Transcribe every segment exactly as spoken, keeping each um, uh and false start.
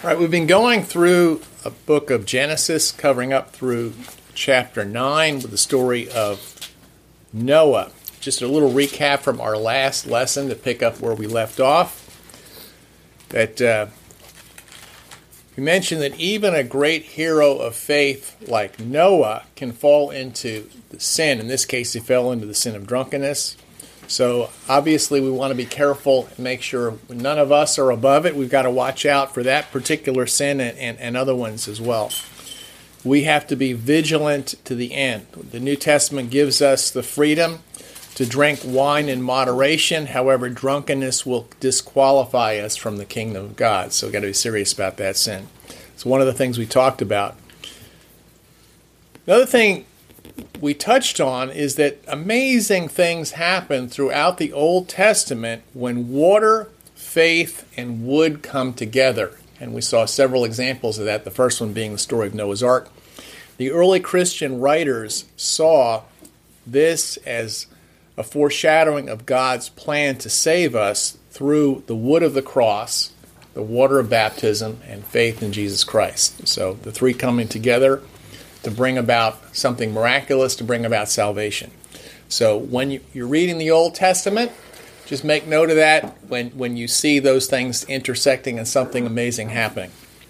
All right, we've been going through a book of Genesis, covering up through chapter nine with the story of Noah. Just a little recap from our last lesson to pick up where we left off. That uh, we mentioned that even a great hero of faith like Noah can fall into the sin. In this case, he fell into the sin of drunkenness. So obviously we want to be careful and make sure none of us are above it. We've got to watch out for that particular sin and, and, and other ones as well. We have to be vigilant to the end. The New Testament gives us the freedom to drink wine in moderation. However, drunkenness will disqualify us from the kingdom of God. So we've got to be serious about that sin. It's one of the things we talked about. Another thing we touched on is that amazing things happen throughout the Old Testament when water, faith, and wood come together. And we saw several examples of that, the first one being the story of Noah's Ark. The early Christian writers saw this as a foreshadowing of God's plan to save us through the wood of the cross, the water of baptism, and faith in Jesus Christ. So the three coming together to bring about something miraculous, to bring about salvation. So when you, you're reading the Old Testament, just make note of that when, when you see those things intersecting and something amazing happening.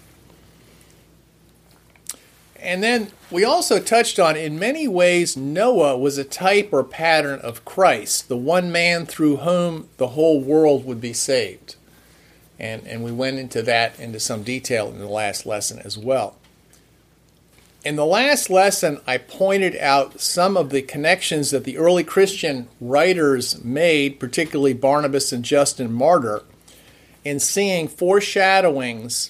And then we also touched on, in many ways, Noah was a type or pattern of Christ, the one man through whom the whole world would be saved. And, and we went into that into some detail in the last lesson as well. In the last lesson, I pointed out some of the connections that the early Christian writers made, particularly Barnabas and Justin Martyr, in seeing foreshadowings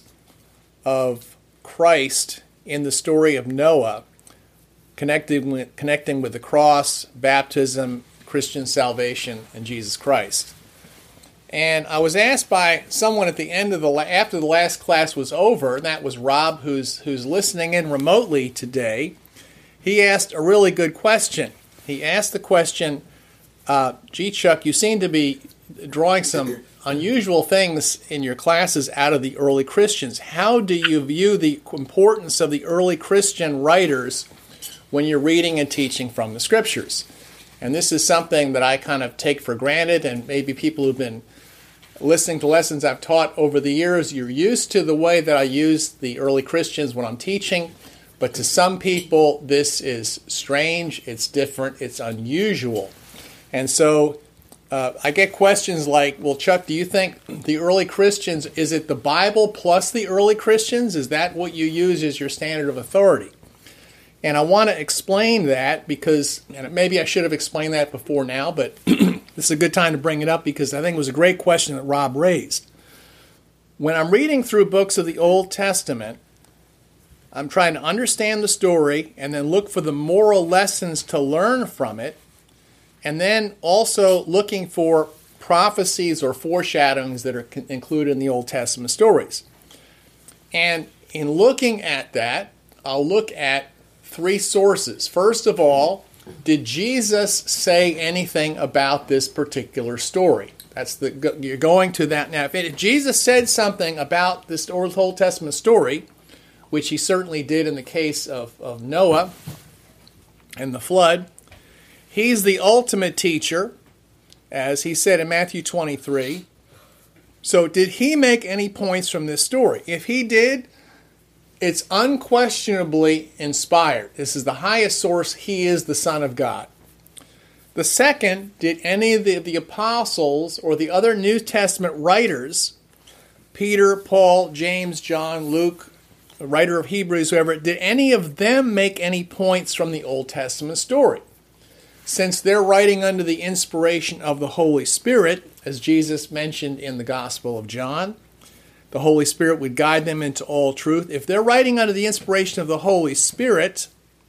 of Christ in the story of Noah, connecting with, connecting with the cross, baptism, Christian salvation, and Jesus Christ. And I was asked by someone at the end of the after the last class was over, and that was Rob, who's who's listening in remotely today. He asked a really good question. He asked the question, uh, "Gee, Chuck, you seem to be drawing some unusual things in your classes out of the early Christians. How do you view the importance of the early Christian writers when you're reading and teaching from the Scriptures?" And this is something that I kind of take for granted, and maybe people who've been listening to lessons I've taught over the years, you're used to the way that I use the early Christians when I'm teaching, but to some people this is strange, it's different, it's unusual. And so uh, I get questions like, well, Chuck, do you think the early Christians, is it the Bible plus the early Christians? Is that what you use as your standard of authority? And I want to explain that because, and maybe I should have explained that before now, but this is a good time to bring it up because I think it was a great question that Rob raised. When I'm reading through books of the Old Testament, I'm trying to understand the story and then look for the moral lessons to learn from it, and then also looking for prophecies or foreshadowings that are included in the Old Testament stories. And in looking at that, I'll look at three sources. First of all, did Jesus say anything about this particular story? That's the you're going to that now. If Jesus said something about this Old Testament story, which he certainly did in the case of, of Noah and the flood, he's the ultimate teacher, as he said in Matthew twenty-three. So did he make any points from this story? If he did, it's unquestionably inspired. This is the highest source. He is the Son of God. The second, did any of the, the apostles or the other New Testament writers, Peter, Paul, James, John, Luke, the writer of Hebrews, whoever, did any of them make any points from the Old Testament story? Since they're writing under the inspiration of the Holy Spirit, as Jesus mentioned in the Gospel of John, the Holy Spirit would guide them into all truth. If they're writing under the inspiration of the Holy Spirit,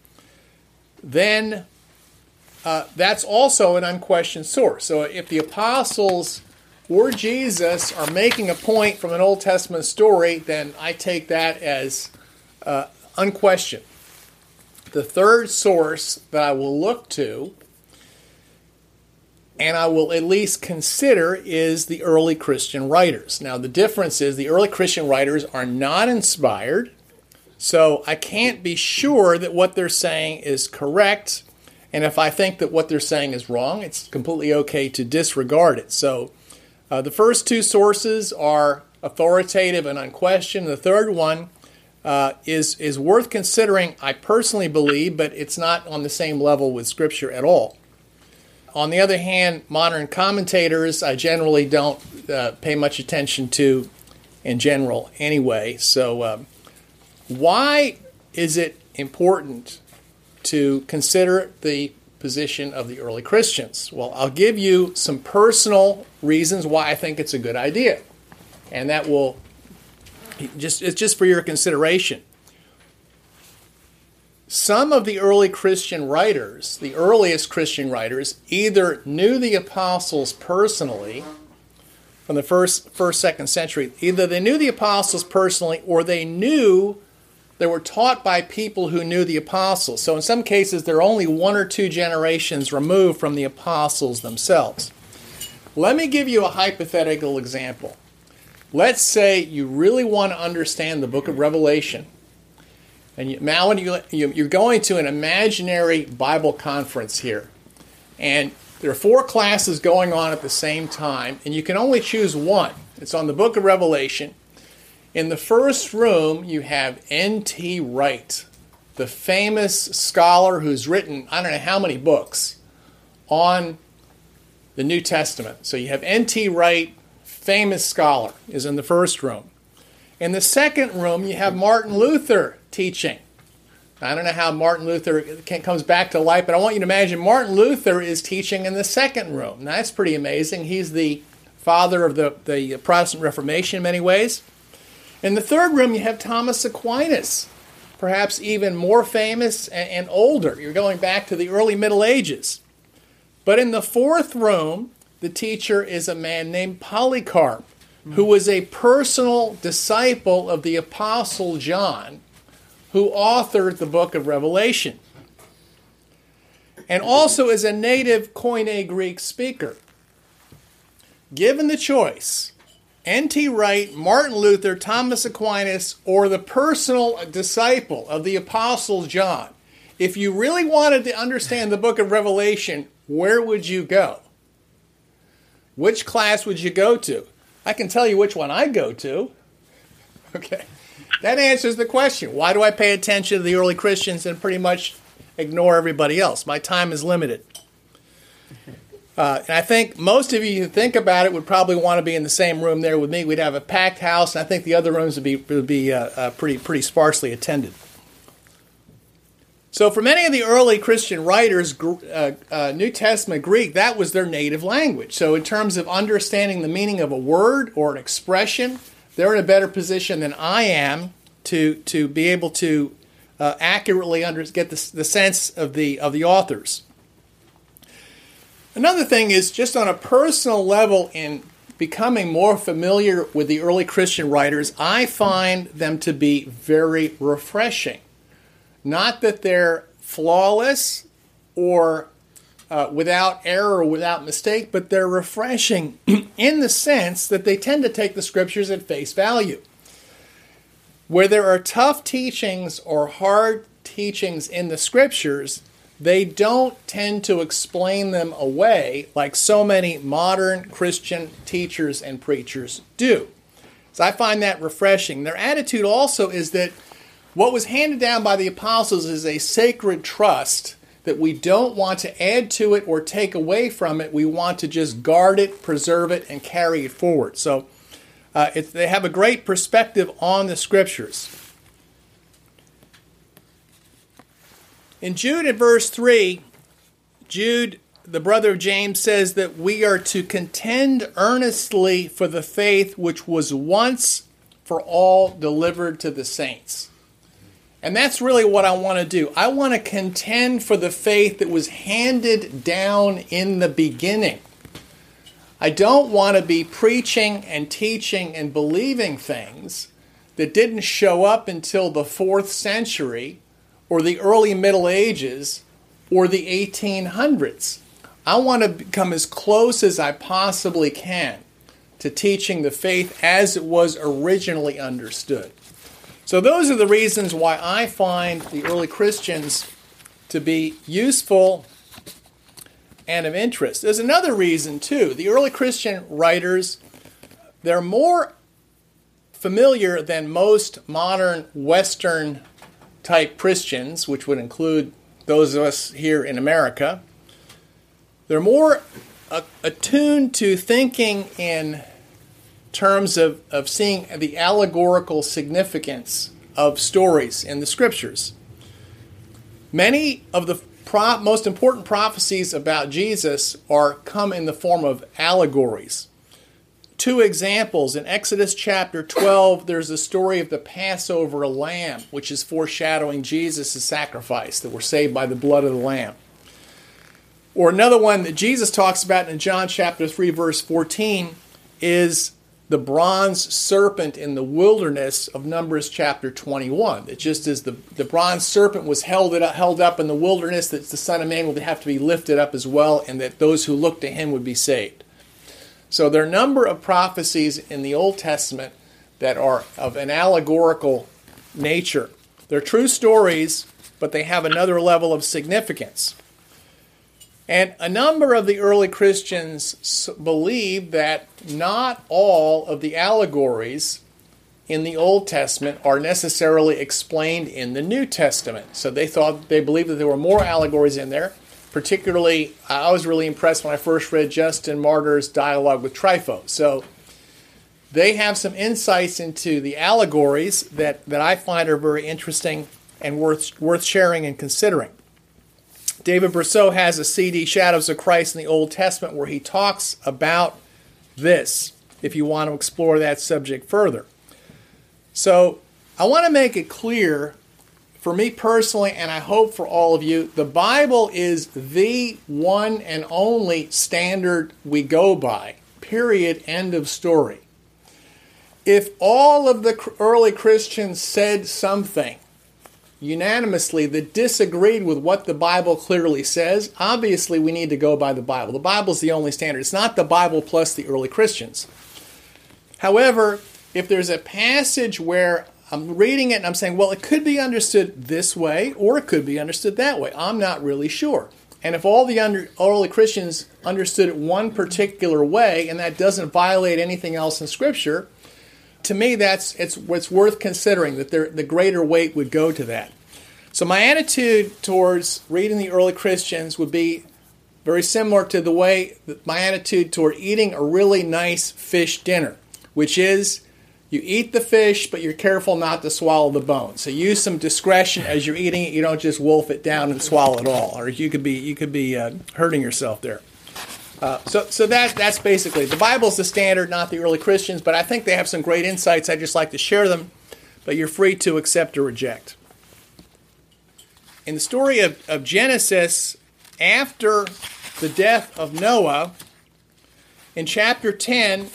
then uh, that's also an unquestioned source. So if the apostles or Jesus are making a point from an Old Testament story, then I take that as uh, unquestioned. The third source that I will look to and I will at least consider is the early Christian writers. Now, the difference is the early Christian writers are not inspired, so I can't be sure that what they're saying is correct. And if I think that what they're saying is wrong, it's completely okay to disregard it. So uh, the first two sources are authoritative and unquestioned. The third one uh, is, is worth considering, I personally believe, but it's not on the same level with Scripture at all. On the other hand, modern commentators I generally don't uh, pay much attention to in general anyway. So um, why is it important to consider the position of the early Christians? Well, I'll give you some personal reasons why I think it's a good idea. And that will just, it's just for your consideration. Some of the early Christian writers, the earliest Christian writers, either knew the apostles personally from the first, first, second century. Either they knew the apostles personally or they knew they were taught by people who knew the apostles. So in some cases, they're only one or two generations removed from the apostles themselves. Let me give you a hypothetical example. Let's say you really want to understand the book of Revelation. And you, now you, you, you're going to an imaginary Bible conference here. And there are four classes going on at the same time, and you can only choose one. It's on the book of Revelation. In the first room, you have N T Wright, the famous scholar who's written, I don't know how many books, on the New Testament. So you have N T Wright, famous scholar, is in the first room. In the second room, you have Martin Luther teaching. I don't know how Martin Luther comes back to life, but I want you to imagine Martin Luther is teaching in the second room. Now, that's pretty amazing. He's the father of the, the Protestant Reformation in many ways. In the third room, you have Thomas Aquinas, perhaps even more famous and, and older. You're going back to the early Middle Ages. But in the fourth room, the teacher is a man named Polycarp, who was a personal disciple of the Apostle John, who authored the book of Revelation, and also is a native Koine Greek speaker. Given the choice, N T Wright, Martin Luther, Thomas Aquinas, or the personal disciple of the Apostle John, if you really wanted to understand the book of Revelation, where would you go? Which class would you go to? I can tell you which one I go to. Okay. That answers the question. Why do I pay attention to the early Christians and pretty much ignore everybody else? My time is limited. Uh, and I think most of you who think about it would probably want to be in the same room there with me. We'd have a packed house, and I think the other rooms would be, would be uh, uh, pretty, pretty sparsely attended. So for many of the early Christian writers, uh, uh, New Testament Greek, that was their native language. So in terms of understanding the meaning of a word or an expression, they're in a better position than I am to to be able to uh, accurately under, get the, the sense of the of the authors. Another thing is just on a personal level in becoming more familiar with the early Christian writers, I find them to be very refreshing. Not that they're flawless or uh, without error or without mistake, but they're refreshing in the sense that they tend to take the scriptures at face value. Where there are tough teachings or hard teachings in the scriptures, they don't tend to explain them away like so many modern Christian teachers and preachers do. So I find that refreshing. Their attitude also is that what was handed down by the apostles is a sacred trust that we don't want to add to it or take away from it. We want to just guard it, preserve it, and carry it forward. So uh, it, they have a great perspective on the scriptures. In Jude, in verse three, Jude, the brother of James, says that we are to contend earnestly for the faith which was once for all delivered to the saints. And that's really what I want to do. I want to contend for the faith that was handed down in the beginning. I don't want to be preaching and teaching and believing things that didn't show up until the fourth century or the early Middle Ages or the eighteen hundreds. I want to come as close as I possibly can to teaching the faith as it was originally understood. So those are the reasons why I find the early Christians to be useful and of interest. There's another reason, too. The early Christian writers, they're more familiar than most modern Western-type Christians, which would include those of us here in America. They're more attuned to thinking in terms of, of seeing the allegorical significance of stories in the Scriptures. Many of the pro- most important prophecies about Jesus are come in the form of allegories. Two examples. In Exodus chapter twelve, there's the story of the Passover lamb, which is foreshadowing Jesus' sacrifice, that we're saved by the blood of the lamb. Or another one that Jesus talks about in John chapter three, verse fourteen, is the bronze serpent in the wilderness of Numbers chapter twenty-one. That just as the, the bronze serpent was held, it, held up in the wilderness, that the Son of Man would have to be lifted up as well, and that those who look to him would be saved. So there are a number of prophecies in the Old Testament that are of an allegorical nature. They're true stories, but they have another level of significance. And a number of the early Christians believed that not all of the allegories in the Old Testament are necessarily explained in the New Testament. So they thought, they believed that there were more allegories in there. Particularly, I was really impressed when I first read Justin Martyr's dialogue with Trypho. So they have some insights into the allegories that, that I find are very interesting and worth, worth sharing and considering. David Brousseau has a C D, Shadows of Christ in the Old Testament, where he talks about this, if you want to explore that subject further. So I want to make it clear, for me personally, and I hope for all of you, the Bible is the one and only standard we go by. Period. End of story. If all of the early Christians said something unanimously that disagreed with what the Bible clearly says, obviously we need to go by the Bible. The Bible is the only standard. It's not the Bible plus the early Christians. However, if there's a passage where I'm reading it and I'm saying, well, it could be understood this way or it could be understood that way, I'm not really sure. And if all the under, early Christians understood it one particular way and that doesn't violate anything else in Scripture, to me, that's it's, it's worth considering that there, the greater weight would go to that. So my attitude towards reading the early Christians would be very similar to the way my attitude toward eating a really nice fish dinner, which is you eat the fish, but you're careful not to swallow the bone. So use some discretion as you're eating it. You don't just wolf it down and swallow it all, or you could be you could be uh, hurting yourself there. Uh, so so that that's basically, the Bible's the standard, not the early Christians, but I think they have some great insights. I'd just like to share them, but you're free to accept or reject. In the story of, of Genesis, after the death of Noah, in chapter ten,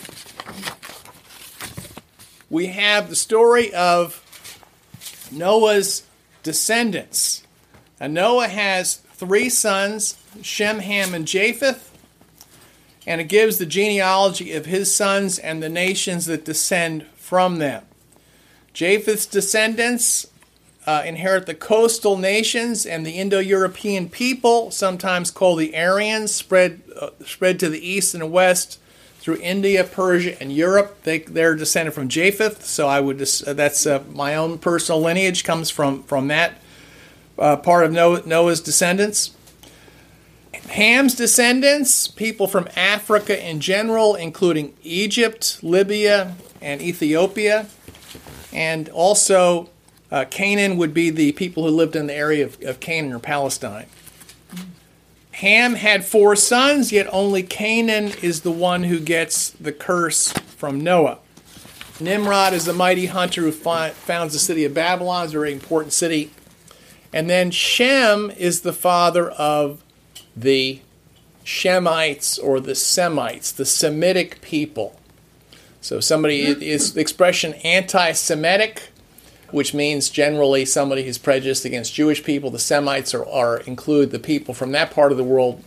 we have the story of Noah's descendants. And Noah has three sons, Shem, Ham, and Japheth. And it gives the genealogy of his sons and the nations that descend from them. Japheth's descendants uh, inherit the coastal nations and the Indo-European people, sometimes called the Aryans, spread uh, spread to the east and the west through India, Persia, and Europe. They, they're descended from Japheth, so I would just, uh, that's uh, my own personal lineage comes from, from that uh, part of Noah, Noah's descendants. Ham's descendants, people from Africa in general, including Egypt, Libya, and Ethiopia. And also uh, Canaan would be the people who lived in the area of, of Canaan or Palestine. Ham had four sons, yet only Canaan is the one who gets the curse from Noah. Nimrod is the mighty hunter who fi- founds the city of Babylon, it's a very important city. And then Shem is the father of the Shemites or the Semites, the Semitic people. So somebody is the expression anti-Semitic, which means generally somebody who's prejudiced against Jewish people. The Semites are, are include the people from that part of the world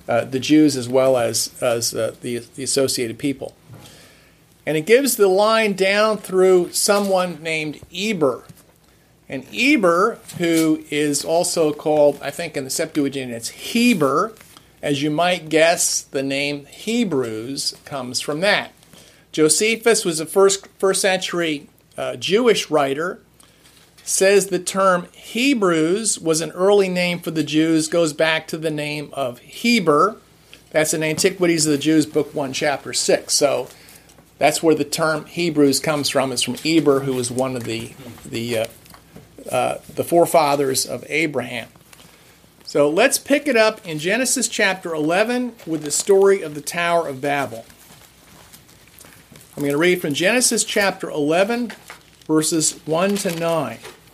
uh, the Jews as well as, as uh, the, the associated people. And it gives the line down through someone named Eber. And Eber, who is also called, I think in the Septuagint, it's Heber. As you might guess, the name Hebrews comes from that. Josephus was a first, first century uh, Jewish writer. Says the term Hebrews was an early name for the Jews, goes back to the name of Heber. That's in Antiquities of the Jews, Book one, Chapter six. So that's where the term Hebrews comes from. It's from Eber, who was one of the the uh, uh, the forefathers of Abraham. So let's pick it up in Genesis chapter eleven with the story of the Tower of Babel. I'm going to read from Genesis chapter eleven, verses one to nine.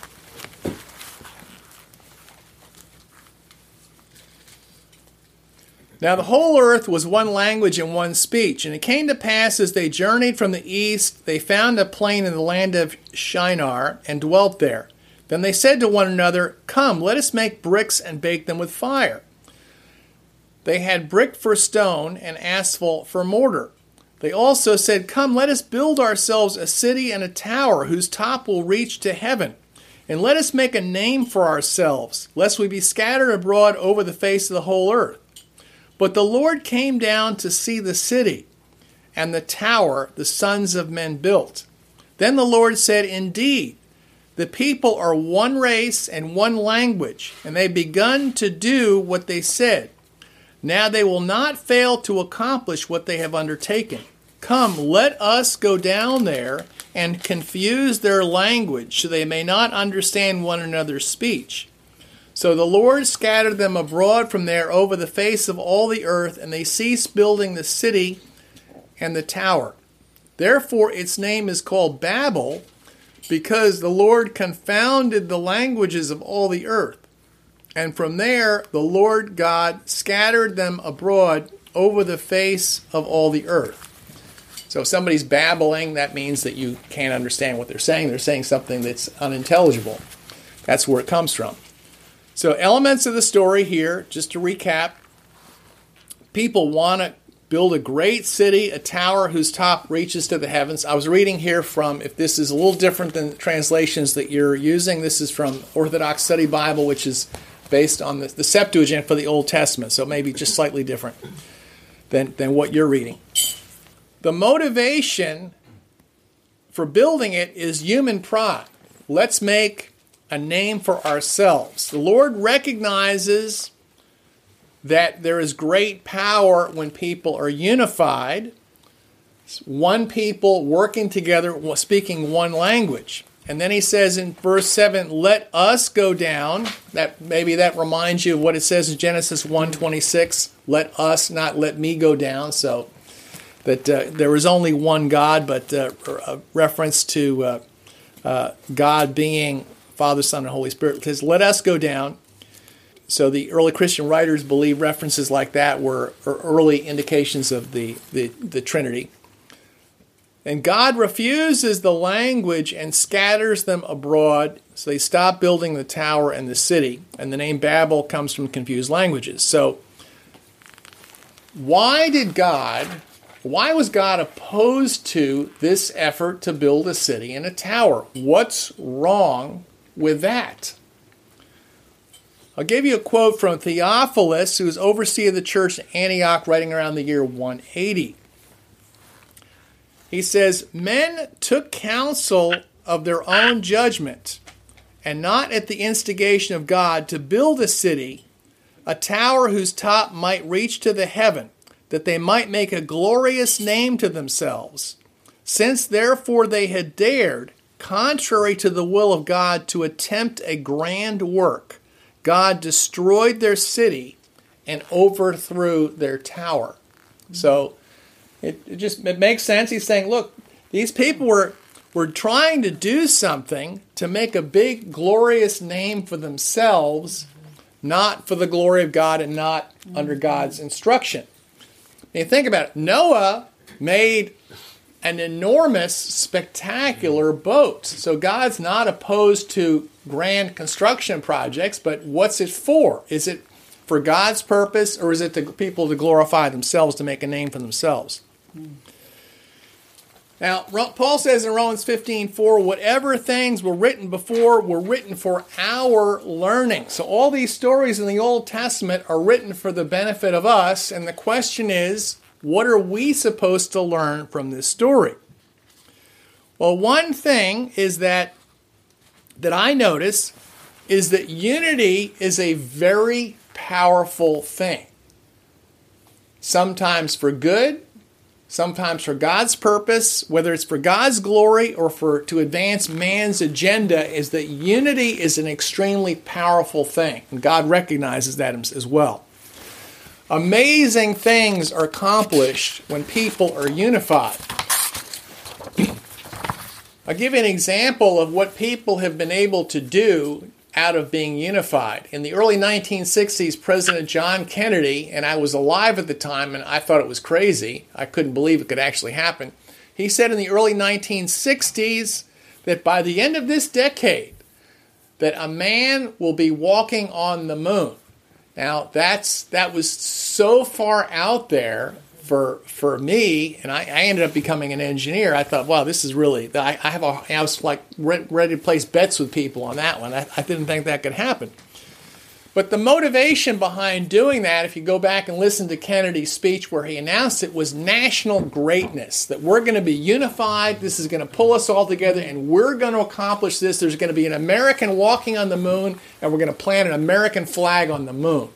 Now the whole earth was one language and one speech, and it came to pass as they journeyed from the east, they found a plain in the land of Shinar, and dwelt there. Then they said to one another, Come, let us make bricks and bake them with fire. They had brick for stone and asphalt for mortar. They also said, Come, let us build ourselves a city and a tower whose top will reach to heaven. And let us make a name for ourselves, lest we be scattered abroad over the face of the whole earth. But the Lord came down to see the city and the tower the sons of men built. Then the Lord said, Indeed, the people are one race and one language, and they've begun to do what they said. Now they will not fail to accomplish what they have undertaken. Come, let us go down there and confuse their language, so they may not understand one another's speech. So the Lord scattered them abroad from there over the face of all the earth, and they ceased building the city and the tower. Therefore its name is called Babel, because the Lord confounded the languages of all the earth. And from there the Lord God scattered them abroad over the face of all the earth. So if somebody's babbling, that means that you can't understand what they're saying. They're saying something that's unintelligible. That's where it comes from. So elements of the story here, just to recap, people want to build a great city, a tower whose top reaches to the heavens. I was reading here from, if this is a little different than the translations that you're using, this is from Orthodox Study Bible, which is based on the, the Septuagint for the Old Testament, so maybe just slightly different than, than what you're reading. The motivation for building it is human pride. Let's make a name for ourselves. The Lord recognizes that there is great power when people are unified, one people working together, speaking one language. And then he says in verse seven, let us go down. That maybe that reminds you of what it says in Genesis one twenty-six, let us, not let me go down. So that uh, there is only one God, but uh, a reference to uh, uh, God being Father, Son, and Holy Spirit. It says, let us go down. So the early Christian writers believe references like that were early indications of the, the, the Trinity. And God refuses the language and scatters them abroad, so they stop building the tower and the city. And the name Babel comes from confused languages. So why did God, why was God opposed to this effort to build a city and a tower? What's wrong with that? I'll give you a quote from Theophilus, who was overseer of the church in Antioch, writing around the year one eighty. He says, men took counsel of their own judgment, and not at the instigation of God, to build a city, a tower whose top might reach to the heaven, that they might make a glorious name to themselves. Since therefore they had dared, contrary to the will of God, to attempt a grand work, God destroyed their city and overthrew their tower. So it, it just it makes sense. He's saying, look, these people were, were trying to do something to make a big, glorious name for themselves, not for the glory of God and not under God's instruction. And you think about it, Noah made an enormous, spectacular boat. So God's not opposed to grand construction projects, but what's it for? Is it for God's purpose, or is it to people to glorify themselves, to make a name for themselves? Mm. Now, Paul says in Romans fifteen four, whatever things were written before were written for our learning. So all these stories in the Old Testament are written for the benefit of us, and the question is, what are we supposed to learn from this story? Well, one thing is that that I notice is that unity is a very powerful thing. Sometimes for good, sometimes for God's purpose, whether it's for God's glory or for to advance man's agenda, is that unity is an extremely powerful thing. And God recognizes that as well. Amazing things are accomplished when people are unified. I'll give you an example of what people have been able to do out of being unified. In the early nineteen sixties, President John Kennedy, and I was alive at the time and I thought it was crazy, I couldn't believe it could actually happen, he said in the early nineteen sixties that by the end of this decade, that a man will be walking on the moon. Now, that's that was so far out there for for me, and I, I ended up becoming an engineer. I thought, wow, this is really, I, I have a, I was like re- ready to place bets with people on that one. I, I didn't think that could happen. But the motivation behind doing that, if you go back and listen to Kennedy's speech where he announced it, was national greatness, that we're going to be unified, this is going to pull us all together, and we're going to accomplish this. There's going to be an American walking on the moon, and we're going to plant an American flag on the moon.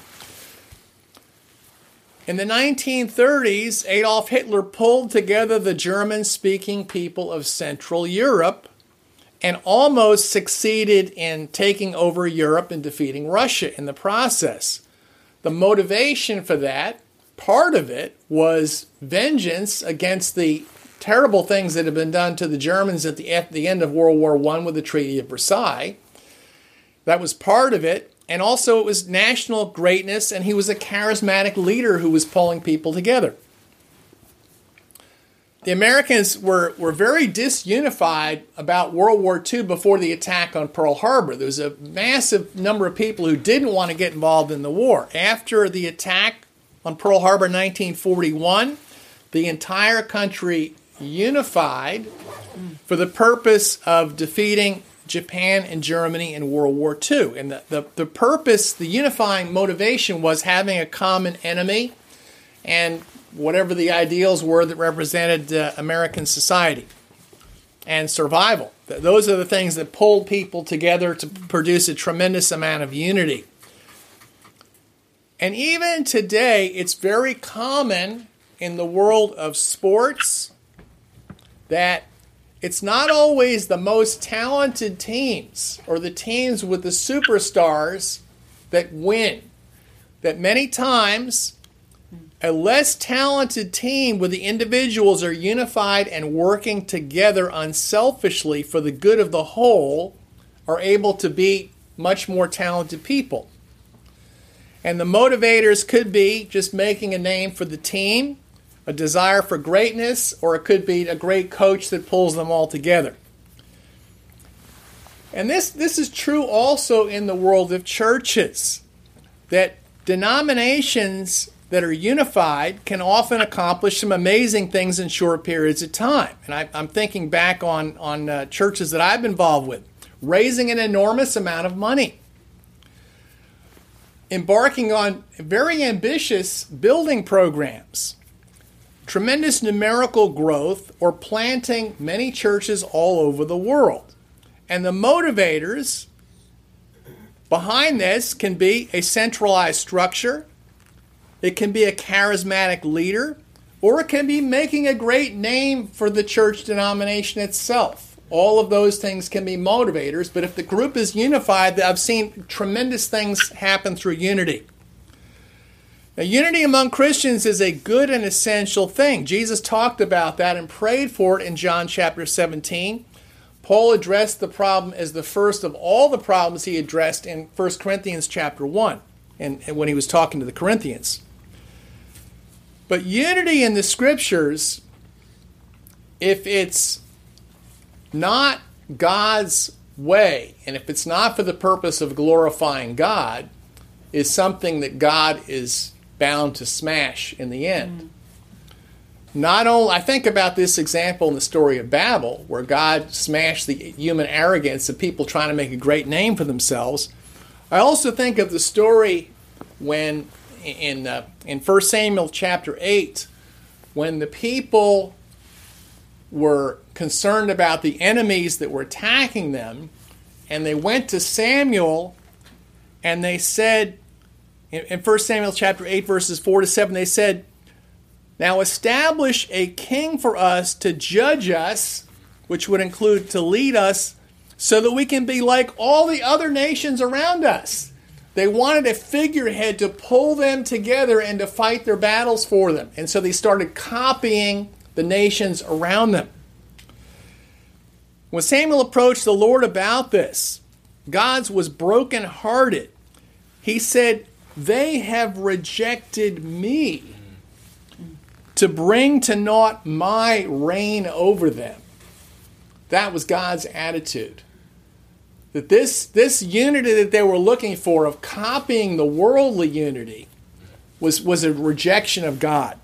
In the nineteen thirties, Adolf Hitler pulled together the German-speaking people of Central Europe and almost succeeded in taking over Europe and defeating Russia in the process. The motivation for that, part of it, was vengeance against the terrible things that had been done to the Germans at the, at the end of World War One with the Treaty of Versailles. That was part of it. And also it was national greatness, and he was a charismatic leader who was pulling people together. The Americans were, were very disunified about World War Two before the attack on Pearl Harbor. There was a massive number of people who didn't want to get involved in the war. After the attack on Pearl Harbor in nineteen forty-one, the entire country unified for the purpose of defeating Japan and Germany in World War Two. And the, the, the purpose, the unifying motivation was having a common enemy and whatever the ideals were that represented uh, American society and survival. Those are the things that pulled people together to produce a tremendous amount of unity. And even today, it's very common in the world of sports that it's not always the most talented teams or the teams with the superstars that win. That many times, a less talented team where the individuals are unified and working together unselfishly for the good of the whole are able to beat much more talented people. And the motivators could be just making a name for the team, a desire for greatness, or it could be a great coach that pulls them all together. And this, this is true also in the world of churches, that denominations that are unified can often accomplish some amazing things in short periods of time. And I, I'm thinking back on, on uh, churches that I've been involved with, raising an enormous amount of money, embarking on very ambitious building programs, tremendous numerical growth, or planting many churches all over the world. And the motivators behind this can be a centralized structure, it can be a charismatic leader, or it can be making a great name for the church denomination itself. All of those things can be motivators, but if the group is unified, I've seen tremendous things happen through unity. Now, unity among Christians is a good and essential thing. Jesus talked about that and prayed for it in John chapter seventeen. Paul addressed the problem as the first of all the problems he addressed in First Corinthians chapter one, and, and when he was talking to the Corinthians. But unity in the Scriptures, if it's not God's way, and if it's not for the purpose of glorifying God, is something that God is bound to smash in the end. Mm. Not only, I think about this example in the story of Babel, where God smashed the human arrogance of people trying to make a great name for themselves. I also think of the story when in uh, in First Samuel chapter eight, when the people were concerned about the enemies that were attacking them, and they went to Samuel, and they said, in, in First Samuel chapter eight, verses four to seven, they said, "Now establish a king for us to judge us," which would include to lead us, "so that we can be like all the other nations around us." They wanted a figurehead to pull them together and to fight their battles for them. And so they started copying the nations around them. When Samuel approached the Lord about this, God was brokenhearted. He said, "They have rejected me to bring to naught my reign over them." That was God's attitude. That this, this unity that they were looking for, of copying the worldly unity, was, was a rejection of God.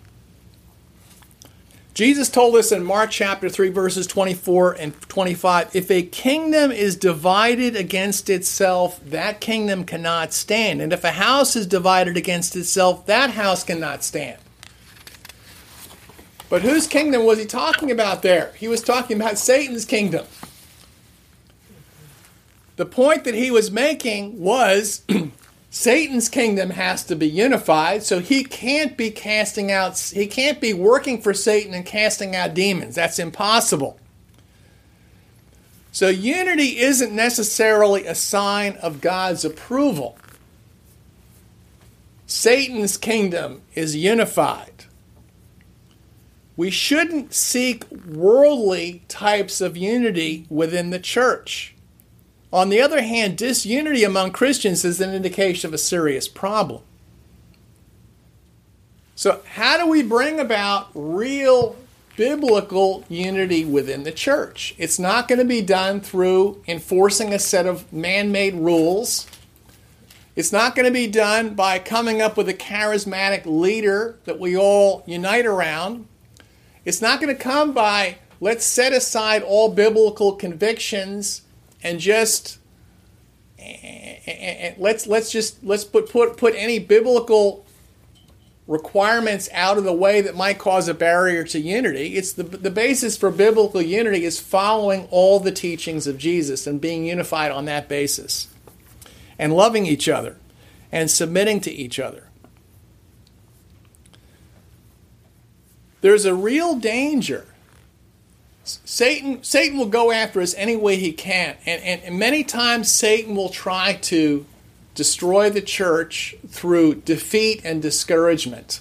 Jesus told us in Mark chapter three, verses twenty-four and twenty-five, "If a kingdom is divided against itself, that kingdom cannot stand. And if a house is divided against itself, that house cannot stand." But whose kingdom was he talking about there? He was talking about Satan's kingdom. The point that he was making was Satan's kingdom has to be unified, so he can't be casting out, he can't be working for Satan and casting out demons. That's impossible. So unity isn't necessarily a sign of God's approval. Satan's kingdom is unified. We shouldn't seek worldly types of unity within the church. On the other hand, disunity among Christians is an indication of a serious problem. So how do we bring about real biblical unity within the church? It's not going to be done through enforcing a set of man-made rules. It's not going to be done by coming up with a charismatic leader that we all unite around. It's not going to come by, let's set aside all biblical convictions and just and let's let's just let's put put put any biblical requirements out of the way that might cause a barrier to unity. It's the the basis for biblical unity is following all the teachings of Jesus and being unified on that basis, and loving each other and submitting to each other. There's a real danger. Satan, Satan will go after us any way he can. And, and, and many times Satan will try to destroy the church through defeat and discouragement.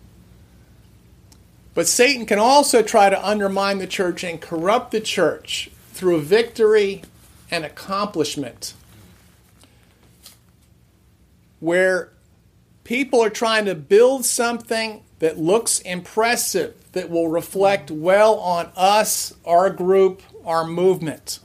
But Satan can also try to undermine the church and corrupt the church through victory and accomplishment. Where people are trying to build something that looks impressive, that will reflect well on us, our group, our movement.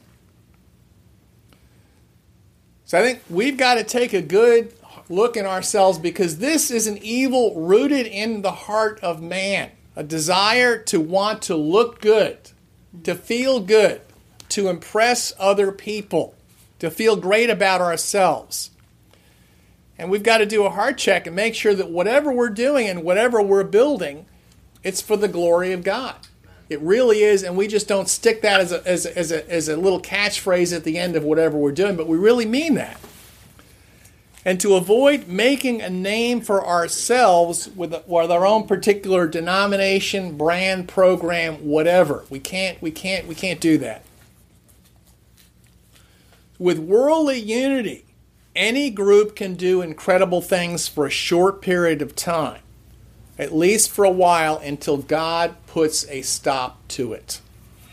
So I think we've got to take a good look in ourselves, because this is an evil rooted in the heart of man. A desire to want to look good, to feel good, to impress other people, to feel great about ourselves. And we've got to do a heart check and make sure that whatever we're doing and whatever we're building, it's for the glory of God. It really is, and we just don't stick that as a, as a, as a, as a little catchphrase at the end of whatever we're doing, but we really mean that. And to avoid making a name for ourselves with, with our own particular denomination, brand, program, whatever. We can't, we can't, we can't do that. With worldly unity, any group can do incredible things for a short period of time, at least for a while, until God puts a stop to it.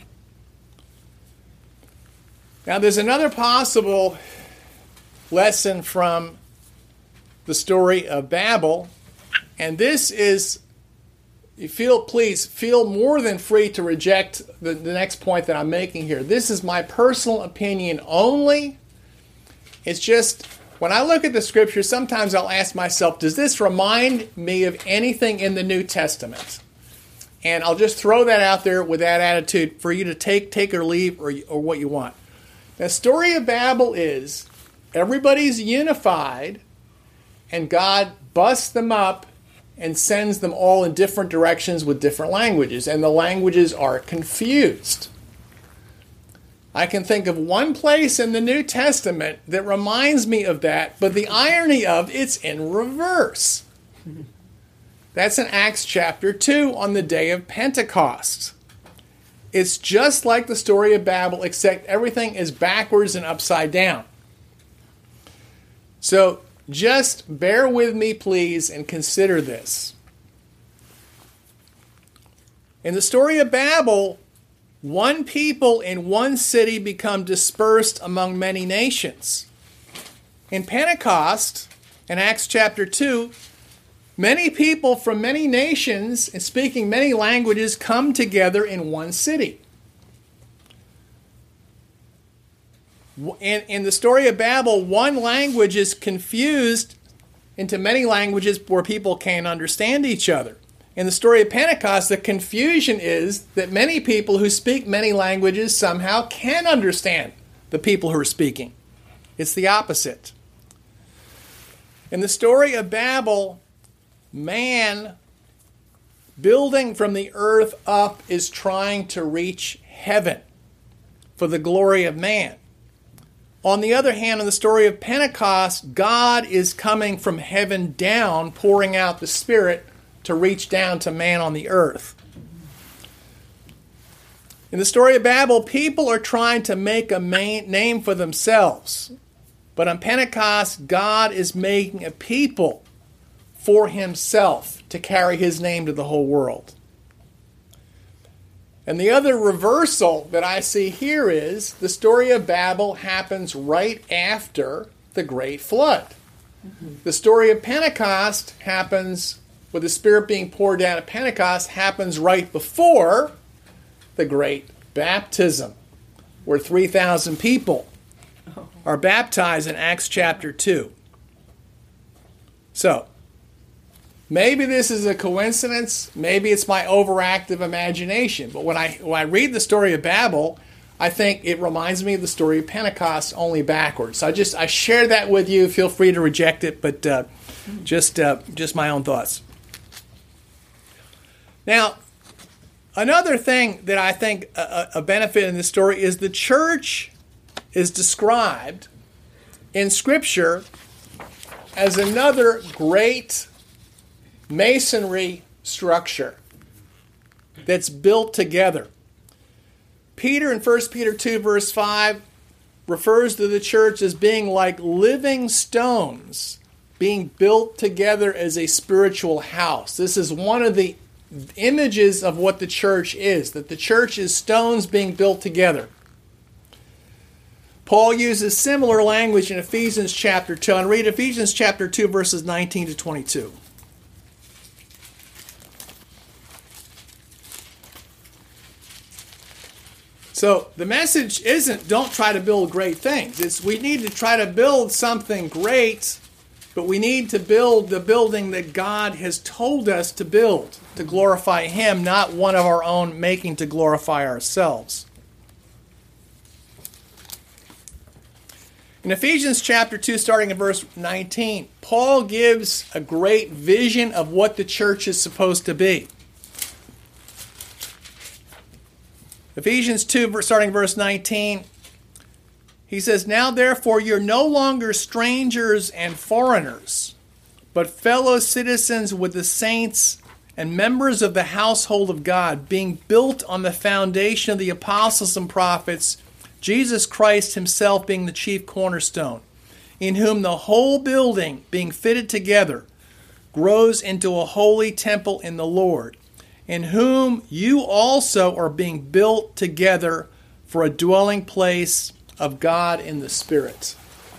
Now, there's another possible lesson from the story of Babel, and this is, you feel, please feel more than free to reject the, the next point that I'm making here. This is my personal opinion only. It's just When I look at the scriptures, sometimes I'll ask myself, does this remind me of anything in the New Testament? And I'll just throw that out there with that attitude for you to take, take or leave, or, or what you want. The story of Babel is everybody's unified, and God busts them up and sends them all in different directions with different languages, and the languages are confused. I can think of one place in the New Testament that reminds me of that, but the irony of it's in reverse. That's in Acts chapter two on the day of Pentecost. It's just like the story of Babel, except everything is backwards and upside down. So just bear with me, please, and consider this. In the story of Babel, one people in one city become dispersed among many nations. In Pentecost, in Acts chapter two, many people from many nations and speaking many languages come together in one city. In, in the story of Babel, one language is confused into many languages where people can't understand each other. In the story of Pentecost, the confusion is that many people who speak many languages somehow can understand the people who are speaking. It's the opposite. In the story of Babel, man, building from the earth up, is trying to reach heaven for the glory of man. On the other hand, in the story of Pentecost, God is coming from heaven down, pouring out the Spirit to reach down to man on the earth. In the story of Babel, people are trying to make a main name for themselves. But on Pentecost, God is making a people for himself to carry his name to the whole world. And the other reversal that I see here is the story of Babel happens right after the Great Flood. Mm-hmm. The story of Pentecost happens, with the Spirit being poured down at Pentecost, happens right before the Great Baptism, where three thousand people are baptized in Acts chapter two. So, maybe this is a coincidence, maybe it's my overactive imagination, but when I when I read the story of Babel, I think it reminds me of the story of Pentecost, only backwards. So I just I share that with you. Feel free to reject it, but uh, just uh, just my own thoughts. Now, another thing that I think a, a benefit in this story is the church is described in Scripture as another great masonry structure that's built together. Peter in First Peter two verse five refers to the church as being like living stones being built together as a spiritual house. This is one of the images of what the church is, that the church is stones being built together. Paul uses similar language in Ephesians chapter two. And read Ephesians chapter two verses nineteen to twenty-two. So the message isn't don't try to build great things. It's we need to try to build something great, but we need to build the building that God has told us to build to glorify Him, not one of our own making to glorify ourselves. In Ephesians chapter two, starting in verse nineteen, Paul gives a great vision of what the church is supposed to be. Ephesians two, starting verse nineteen, he says, "Now therefore you're no longer strangers and foreigners, but fellow citizens with the saints and members of the household of God, being built on the foundation of the apostles and prophets, Jesus Christ himself being the chief cornerstone, in whom the whole building, being fitted together, grows into a holy temple in the Lord, in whom you also are being built together for a dwelling place of God in the Spirit."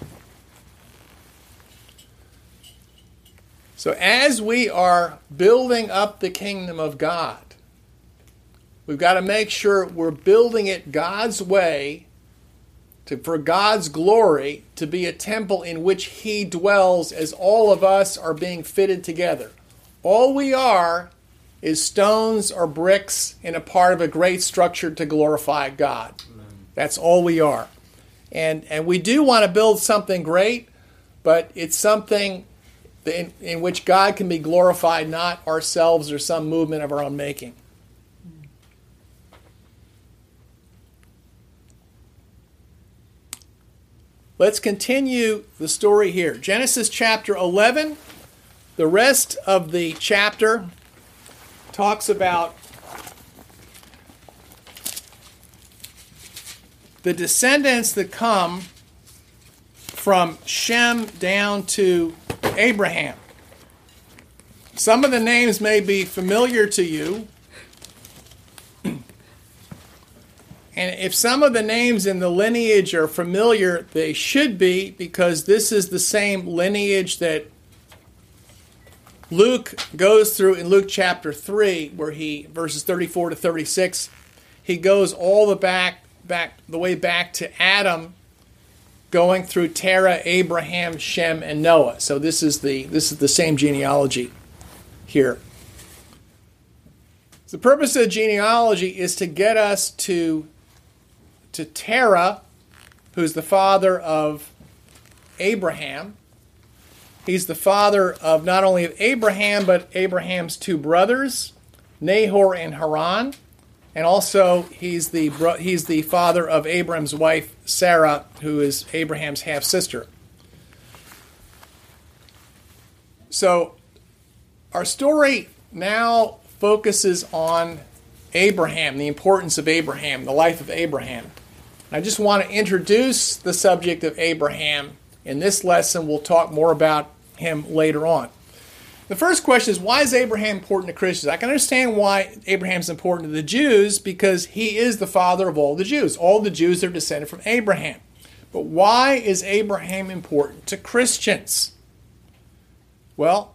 So as we are building up the kingdom of God, we've got to make sure we're building it God's way to, for God's glory to be a temple in which he dwells as all of us are being fitted together. All we are is stones or bricks in a part of a great structure to glorify God. Amen. That's all we are. And and we do want to build something great, but it's something in, in which God can be glorified, not ourselves or some movement of our own making. Let's continue the story here. Genesis chapter eleven. The rest of the chapter talks about the descendants that come from Shem down to Abraham. Some of the names may be familiar to you. And if some of the names in the lineage are familiar, they should be, because this is the same lineage that Luke goes through in Luke chapter three, where he, verses thirty-four to thirty-six, he goes all the back, back the way back to Adam, going through Terah, Abraham, Shem, and Noah. So this is the this is the same genealogy here. The purpose of genealogy is to get us to to Terah, who's the father of Abraham. He's the father of not only of Abraham, but Abraham's two brothers, Nahor and Haran. And also he's the he's the father of Abraham's wife, Sarah, who is Abraham's half-sister. So our story now focuses on Abraham, the importance of Abraham, the life of Abraham. I just want to introduce the subject of Abraham in this lesson. We'll talk more about him later on. The first question is, why is Abraham important to Christians? I can understand why Abraham's important to the Jews, because he is the father of all the Jews. All the Jews are descended from Abraham. But why is Abraham important to Christians? Well,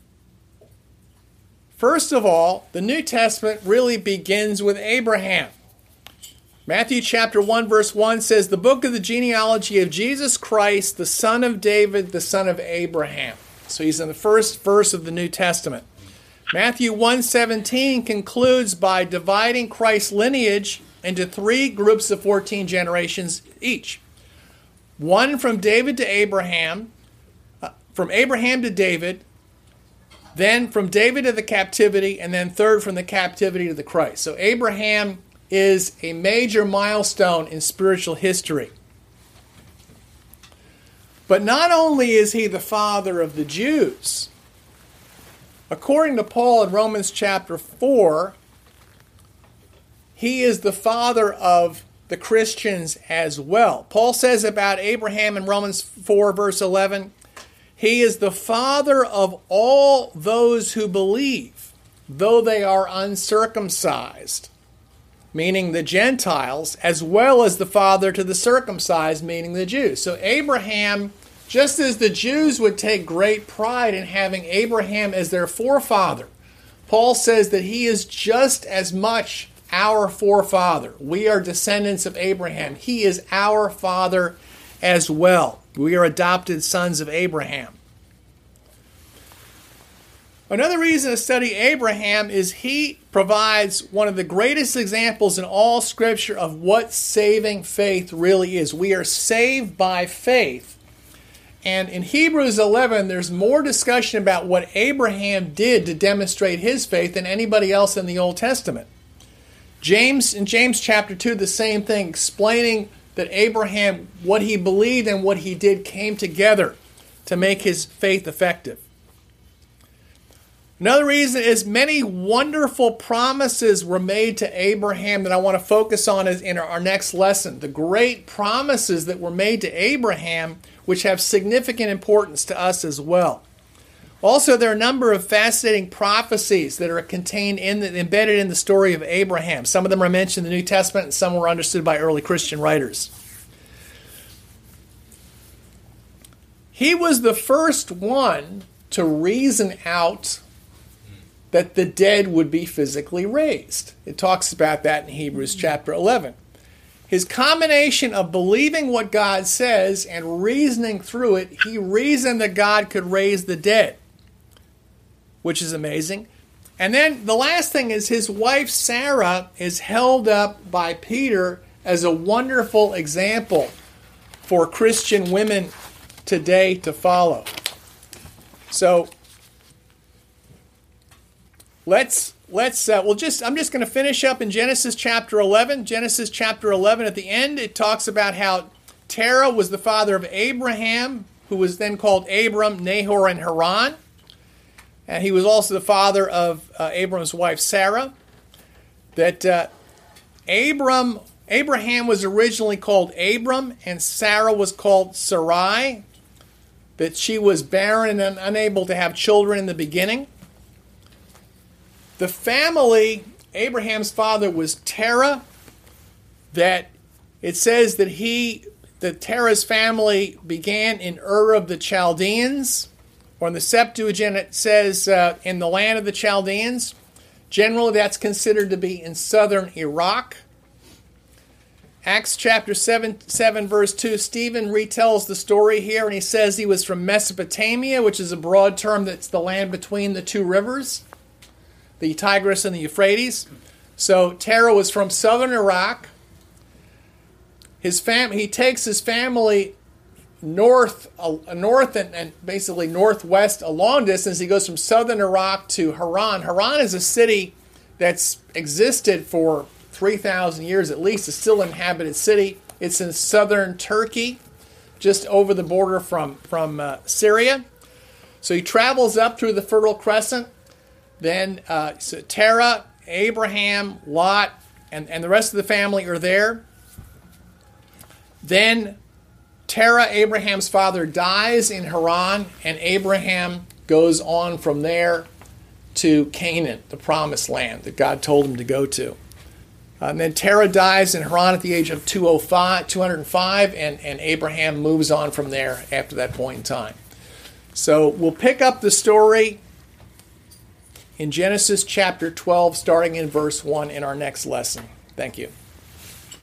first of all, the New Testament really begins with Abraham. Matthew chapter one verse one says, the book of the genealogy of Jesus Christ, the son of David, the son of Abraham. So he's in the first verse of the New Testament. Matthew one seventeen concludes by dividing Christ's lineage into three groups of fourteen generations each. One from David to Abraham, uh, from Abraham to David, then from David to the captivity, and then third from the captivity to the Christ. So Abraham is a major milestone in spiritual history. But not only is he the father of the Jews, according to Paul in Romans chapter four, he is the father of the Christians as well. Paul says about Abraham in Romans four verse eleven, he is the father of all those who believe, though they are uncircumcised, meaning the Gentiles, as well as the father to the circumcised, meaning the Jews. So Abraham, just as the Jews would take great pride in having Abraham as their forefather, Paul says that he is just as much our forefather. We are descendants of Abraham. He is our father as well. We are adopted sons of Abraham. Another reason to study Abraham is he provides one of the greatest examples in all Scripture of what saving faith really is. We are saved by faith. And in Hebrews eleven, there's more discussion about what Abraham did to demonstrate his faith than anybody else in the Old Testament. James, in James chapter two, the same thing, explaining that Abraham, what he believed and what he did came together to make his faith effective. Another reason is many wonderful promises were made to Abraham that I want to focus on in our next lesson. The great promises that were made to Abraham, which have significant importance to us as well. Also, there are a number of fascinating prophecies that are contained in the, embedded in the story of Abraham. Some of them are mentioned in the New Testament, and some were understood by early Christian writers. He was the first one to reason out that the dead would be physically raised. It talks about that in Hebrews chapter eleven. his combination of believing what God says and reasoning through it, he reasoned that God could raise the dead, which is amazing. And then the last thing is his wife Sarah is held up by Peter as a wonderful example for Christian women today to follow. So let's let's uh, we'll just I'm just going to finish up in Genesis chapter eleven. Genesis chapter eleven, at the end, it talks about how Terah was the father of Abraham, who was then called Abram, Nahor, and Haran. And he was also the father of uh, Abram's wife Sarah. That uh, Abram, Abraham was originally called Abram, and Sarah was called Sarai. That she was barren and unable to have children in the beginning. The family, Abraham's father was Terah. That it says that he, that Terah's family began in Ur of the Chaldeans. Or in the Septuagint, it says uh, in the land of the Chaldeans. Generally, that's considered to be in southern Iraq. Acts chapter seven, seven, verse two, Stephen retells the story here, and he says he was from Mesopotamia, which is a broad term that's the land between the two rivers, the Tigris and the Euphrates. So Terah was from southern Iraq. His fam- he takes his family north, uh, north and, and basically northwest a long distance. He goes from southern Iraq to Haran. Haran is a city that's existed for three thousand years at least. It's still an inhabited city. It's in southern Turkey, just over the border from, from uh, Syria. So he travels up through the Fertile Crescent. Then uh, so Terah, Abraham, Lot, and, and the rest of the family are there. Then Terah, Abraham's father, dies in Haran, and Abraham goes on from there to Canaan, the promised land that God told him to go to. Uh, and then Terah dies in Haran at the age of two hundred five, and, and Abraham moves on from there after that point in time. So we'll pick up the story in Genesis chapter twelve, starting in verse one in our next lesson. Thank you.